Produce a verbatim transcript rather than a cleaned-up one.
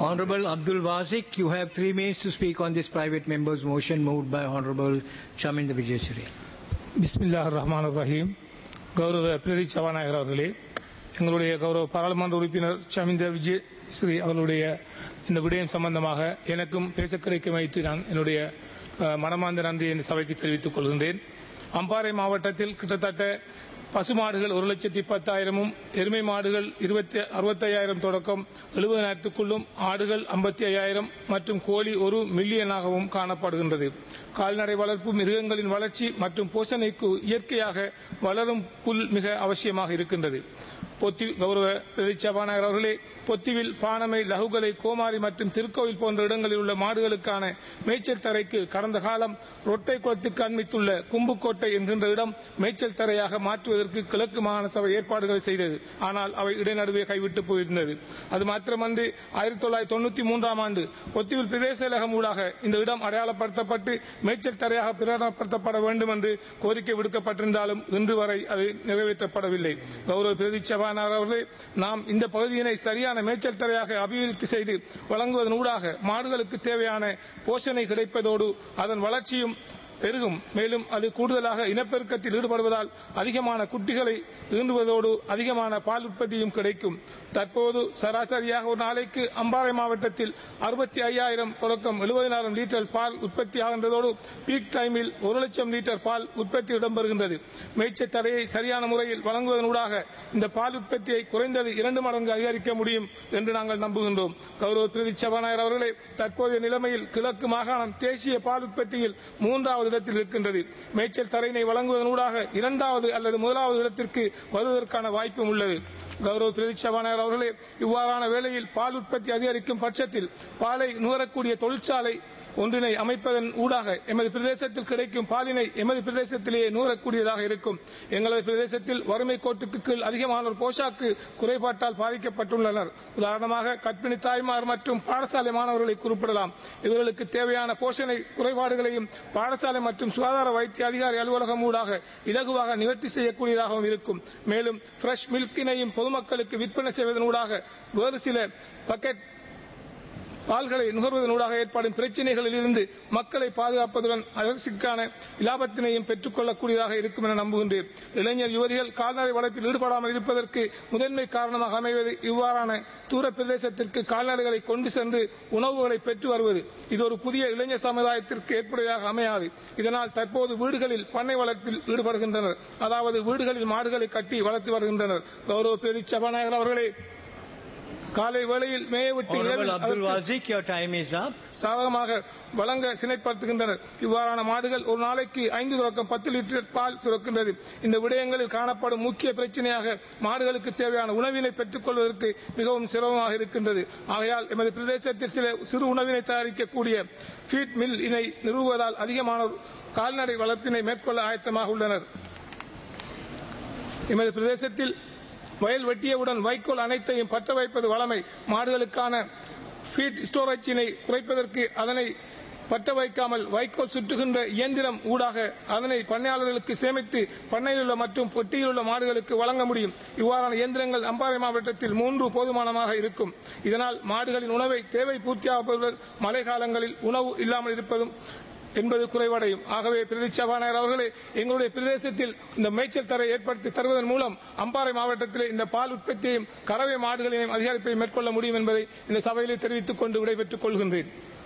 Honorable Abdul Wazik, you have three minutes to speak on this private member's motion moved by Honorable Chaminda Vijayasuri. Bismillah ar-Rahman ar-Rahim. கௌரவ பிரதி சபாநாயகர் அவர்களே, எங்களுடைய கௌரவ பாராளுமன்ற உறுப்பினர் சமிந்த விஜயஸ்ரீ அவர்களுடைய இந்த விடயம் சம்பந்தமாக எனக்கும் பேச கிடைக்கும் வைத்து நான் என்னுடைய மனமார்ந்த நன்றியை இந்த சபைக்கு தெரிவித்துக் கொள்கின்றேன். அம்பாறை மாவட்டத்தில் கிட்டத்தட்ட பசுமாடுகள் ஒரு லட்சத்தி பத்தாயிரமும் எருமை மாடுகள் இருபத்தி அறுபத்தையாயிரம் தொடக்கம் எழுபதாயிரத்துக்குள்ளும் ஆடுகள் ஐம்பத்தி ஐயாயிரம் மற்றும் கோழி ஒரு மில்லியனாகவும் காணப்படுகின்றது. கால்நடை வளர்ப்பு மிருகங்களின் வளர்ச்சி மற்றும் போஷணைக்கு இயற்கையாக வளரும் புல் மிக அவசியமாக இருக்கின்றது. பொத்தி கௌரவ பிரதி சபாநாயகர் அவர்களே, பொத்திவில் பானமை, லகுகலை, கோமாரி மற்றும் திருக்கோவில் போன்ற இடங்களில் உள்ள மாடுகளுக்கான மேய்ச்சல் தரைக்கு கடந்த காலம் ரொட்டை குளத்துக்கு அண்மித்துள்ள கும்புக்கோட்டை என்கின்ற இடம் மேய்ச்சல் தரையாக மாற்றுவதற்கு கிழக்கு மாகாண சபை ஏற்பாடுகள் செய்தது. ஆனால் அவை இடைநடுவே கைவிட்டு போயிருந்தது. அது மாத்திரமன்றி ஆயிரத்தி தொள்ளாயிரத்தி தொண்ணூத்தி மூன்றாம் ஆண்டு பொத்திவில் பிரதேச செயலகம் ஊடாக இந்த இடம் அடையாளப்படுத்தப்பட்டு மேய்ச்சல் தரையாக பிரகடனப்படுத்தப்பட வேண்டும் என்று கோரிக்கை விடுக்கப்பட்டிருந்தாலும் இன்று வரை அது நிறைவேற்றப்படவில்லை. கௌரவ பிரதி அவர்களே, நாம் இந்த பகுதியினை சரியான மேய்ச்சல் தரையாக அபிவிருத்தி செய்து வழங்குவதனூடாக மாடுகளுக்கு தேவையான போஷணை கிடைப்பதோடு அதன் வளர்ச்சியும் பெருகும். மேலும் அது கூடுதலாக இனப்பெருக்கத்தில் ஈடுபடுவதால் அதிகமான குட்டிகளை ஈண்டுவதோடு அதிகமான பால் உற்பத்தியும் கிடைக்கும். தற்போது சராசரியாக ஒரு நாளைக்கு அம்பாறை மாவட்டத்தில் அறுபத்தி ஐயாயிரம் தொடக்கம் எழுபதாயிரம் லிட்டர் பால் உற்பத்தி ஆகின்றதோடு பீக் டைமில் ஒரு லட்சம் லிட்டர் பால் உற்பத்தி இடம்பெறுகின்றது. மேய்ச்சல் தரையை சரியான முறையில் வழங்குவதனூடாக இந்த பால் உற்பத்தியை குறைந்தது இரண்டு மடங்கு அதிகரிக்க முடியும் என்று நாங்கள் நம்புகின்றோம். கௌரவ பிரதி சபாநாயகர் அவர்களே, தற்போதைய நிலைமையில் கிழக்கு மாகாணம் தேசிய பால் உற்பத்தியில் மூன்றாவது இடத்தில் இருக்கின்றது. மேய்ச்சல் தரையினை வழங்குவதனூடாக இரண்டாவது அல்லது முதலாவது இடத்திற்கு வருவதற்கான வாய்ப்பும் உள்ளது. கௌரவ பிரதி சபாநாயகர் அவர்களே, இவ்வாறான வேளையில் பால் உற்பத்தி அதிகரிக்கும் பட்சத்தில் பாலை நுகரக்கூடிய தொழிற்சாலை ஒன்றினை அமைப்பதன் ஊடாக எமது பிரதேசத்தில் கிடைக்கும் பாலினை எமது பிரதேசத்திலேயே நுகரக்கூடியதாக இருக்கும். எங்களது பிரதேசத்தில் வறுமை கோட்டுக்கு கீழ் அதிகமானோர் போஷாக்கு குறைபாட்டால் பாதிக்கப்பட்டுள்ளனர். உதாரணமாக கர்ப்பிணி தாய்மார் மற்றும் பாடசாலை மாணவர்களை குறிப்பிடலாம். இவர்களுக்கு தேவையான போஷணை குறைபாடுகளையும் பாடசாலை மற்றும் சுகாதார வைத்திய அதிகாரி அலுவலகம் ஊடாக இலகுவாக நிவர்த்தி செய்யக்கூடியதாகவும் இருக்கும். மேலும் ஃப்ரெஷ் மில்கினையும் பொதுமக்களுக்கு விற்பனை செய்வதனூடாக வேறு சில பக்கெட் பால்களை நுகர்வதனூடாக ஏற்படும் பிரச்சினைகளில் இருந்து மக்களை பாதுகாப்பதுடன் அரசுக்கான இலாபத்தினையும் பெற்றுக் கொள்ளக்கூடியதாக இருக்கும் என நம்புகின்றேன். இளைஞர் யுவதிகள் கால்நடை வளர்ப்பில் ஈடுபடாமல் இருப்பதற்கு முதன்மை காரணமாக அமைவது இவ்வாறான தூர பிரதேசத்திற்கு கால்நடைகளை கொண்டு சென்று உணவுகளை பெற்று வருவது. இது ஒரு புதிய இளைஞர் சமுதாயத்திற்கு ஏற்புடையதாக அமையாது. இதனால் தற்போது வீடுகளில் பண்ணை வளர்ப்பில் ஈடுபடுகின்றனர். அதாவது வீடுகளில் மாடுகளை கட்டி வளர்த்து வருகின்றனர். கௌரவ பிரதி சபாநாயகர் அவர்களே, காலை வேளையில் மேயவிட்டு சாதகமாக வழங்க சினைப்படுத்துகின்றனர். இவ்வாறான மாடுகள் ஒரு நாளைக்கு ஐந்து தொடக்கம் பத்து லிட்டர் பால் சுரக்கின்றது. இந்த விடயங்களில் காணப்படும் முக்கிய பிரச்சனையாக மாடுகளுக்கு தேவையான உணவினை பெற்றுக் கொள்வதற்கு மிகவும் சிரமமாக இருக்கின்றது. ஆகையால் எமது பிரதேசத்தில் சில சிறு உணவினை தயாரிக்கக்கூடிய ஃபீட் மில் இனை நிறுவுவதால் அதிகமான கால்நடை வளர்ப்பினை மேற்கொள்ள ஆயத்தமாக உள்ளனர். எமது பிரதேசத்தில் வயல் வெட்டியவுடன் வைக்கோல் அனைத்தையும் பற்ற வைப்பது வழமை. மாடுகளுக்கான ஃபீட் ஸ்டோரேஜினை குறைப்பதற்கு அதனை பற்ற வைக்காமல் வைக்கோல் சுற்றுகின்ற இயந்திரம் ஊடாக அதனை பண்ணையாளர்களுக்கு சேமித்து பண்ணையில் உள்ள மற்றும் பொட்டியில் உள்ள மாடுகளுக்கு வழங்க முடியும். இவ்வாறான இயந்திரங்கள் அம்பாறை மாவட்டத்தில் மூன்று போதுமானமாக இருக்கும். இதனால் மாடுகளின் உணவை தேவை பூர்த்தியாகுவதுடன் மழை காலங்களில் உணவு இல்லாமல் இருப்பதும் என்பது குறைவடையும். ஆகவே பிரதி சபாநாயகர் அவர்களே, எங்களுடைய பிரதேசத்தில் இந்த மேய்ச்சல் தரை ஏற்படுத்தி தருவதன் மூலம் அம்பாறை மாவட்டத்தில் இந்த பால் உற்பத்தியையும் கறவை மாடுகளையும் அதிகரிப்பை மேற்கொள்ள முடியும் என்பதை இந்த சபையிலே தெரிவித்துக் கொண்டு விடைபெற்றுக் கொள்கின்றேன்.